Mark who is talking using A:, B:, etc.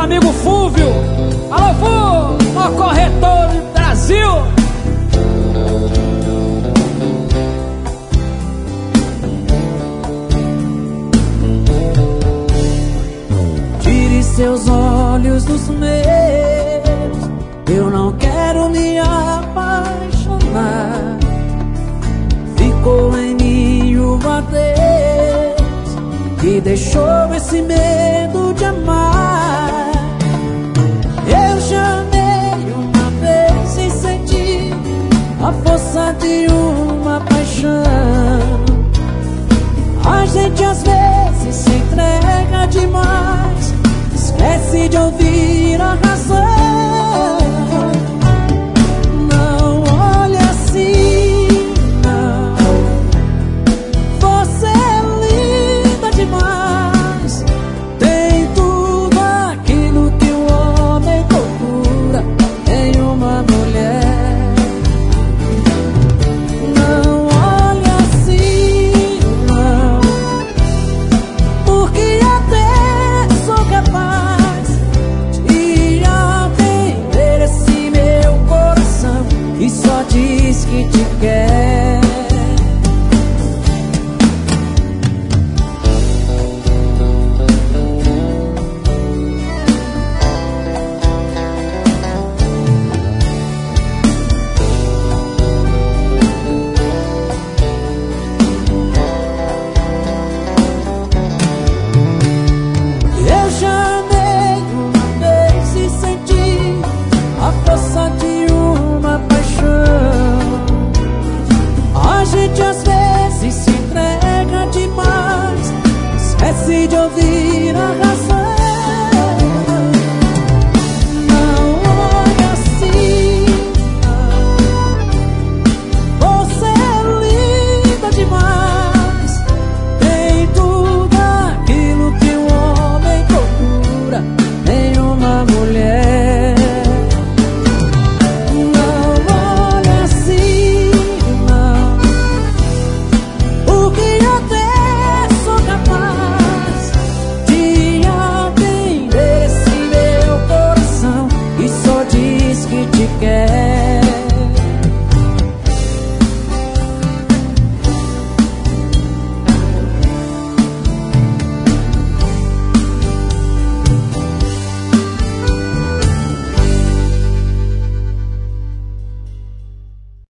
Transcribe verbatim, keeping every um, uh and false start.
A: amigo Fúvio. Alô, Fúvio, maior corretor do Brasil.
B: Tire seus olhos dos meus, eu não quero me apaixonar. Ficou em mim o adeus que deixou esse medo de amar. Eu chamei uma vez e senti a força de uma paixão. A gente às vezes se entrega demais, esquece de ouvir a razão. Não olhe assim, não. Você é linda demais, tem tudo aquilo que um homem procura em uma mulher. Não olhe assim, não, porque até sou capaz de atender esse meu coração que só diz que te quer. Eu chamei uma vez e senti a força de uma paixão. A gente às vezes se entrega demais, esquece de ouvir a razão.